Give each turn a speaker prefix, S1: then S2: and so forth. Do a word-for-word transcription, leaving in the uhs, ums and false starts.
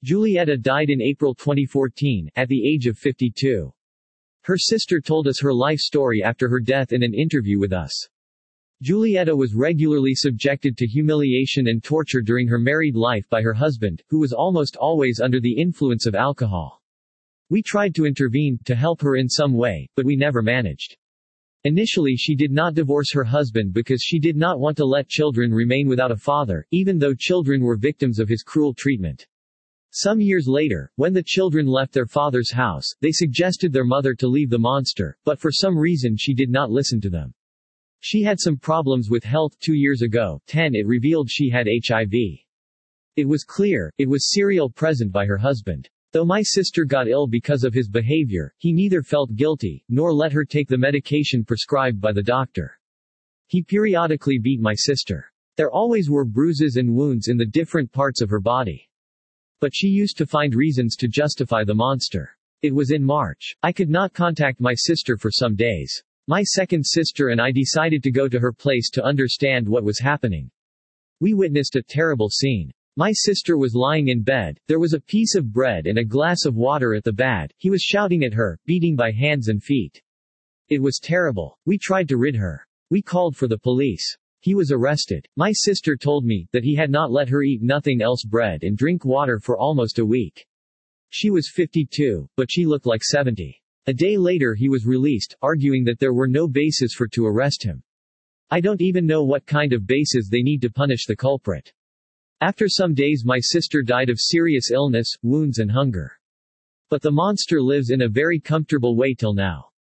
S1: Julieta died in April twenty fourteen, at the age of fifty-two. Her sister told us her life story after her death in an interview with us. Julieta was regularly subjected to humiliation and torture during her married life by her husband, who was almost always under the influence of alcohol. We tried to intervene, to help her in some way, but we never managed. Initially she did not divorce her husband because she did not want to let children remain without a father, even though children were victims of his cruel treatment. Some years later, when the children left their father's house, they suggested their mother to leave the monster, but for some reason she did not listen to them. She had some problems with health two years ago. ten It revealed she had H I V. It was clear, it was serial present by her husband. Though my sister got ill because of his behavior, he neither felt guilty, nor let her take the medication prescribed by the doctor. He periodically beat my sister. There always were bruises and wounds in the different parts of her body. But she used to find reasons to justify the monster. It was in March. I could not contact my sister for some days. My second sister and I decided to go to her place to understand what was happening. We witnessed a terrible scene. My sister was lying in bed, there was a piece of bread and a glass of water at the bed. He was shouting at her, beating by hands and feet. It was terrible. We tried to rid her. We called for the police. He was arrested. My sister told me that he had not let her eat nothing else bread and drink water for almost a week. She was fifty-two, but she looked like seventy. A day later he was released, arguing that there were no bases for to arrest him. I don't even know what kind of bases they need to punish the culprit. After some days my sister died of serious illness, wounds and hunger. But the monster lives in a very comfortable way till now.